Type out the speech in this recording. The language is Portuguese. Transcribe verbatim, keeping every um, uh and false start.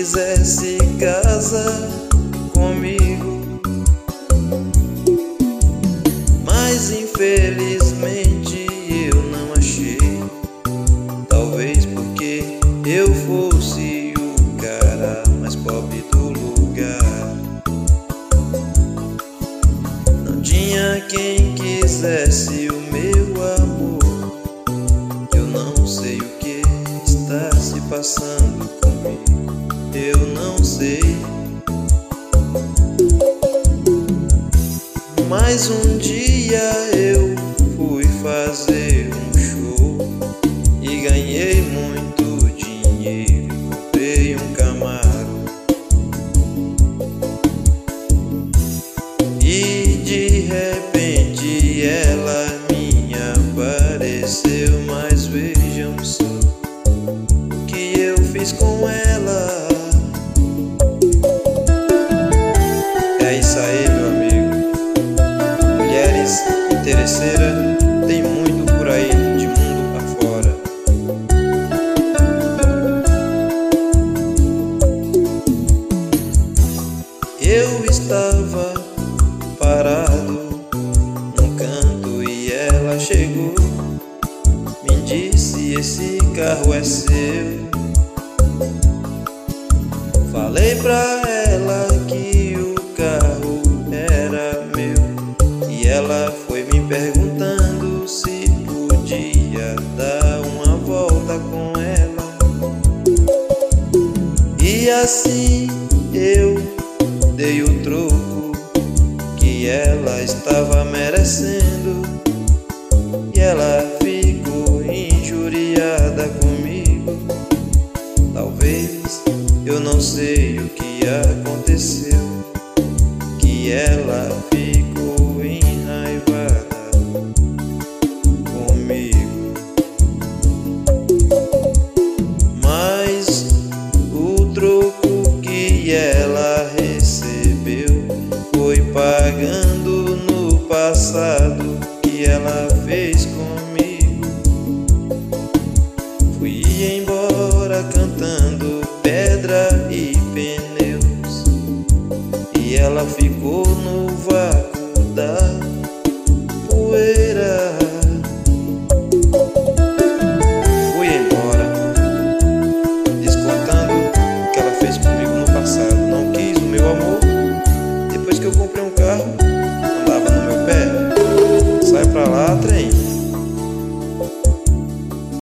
quisesse casar comigo, mas infelizmente eu não achei. Talvez porque eu fosse o cara mais pobre do lugar. Não tinha quem quisesse o meu amor. Eu não sei o que está se passando comigo, eu não sei. Mas um dia eu fui fazer um show e ganhei muito dinheiro, comprei um Camaro. E de repente ela me apareceu, mas vejam só o que eu fiz com ela. É isso aí, meu amigo. Mulheres interesseiras tem muito por aí, de mundo afora. Eu estava parado num canto e ela chegou, me disse: esse carro é seu. Falei pra ela que o carro era meu e ela foi me perguntando se podia dar uma volta com ela. E assim eu dei o troco que ela estava merecendo, e ela ficou injuriada comigo. Talvez, eu não sei o que aconteceu, que ela ficou enraivada comigo. Mas o troco que ela recebeu foi pagando no passado que ela fez comigo.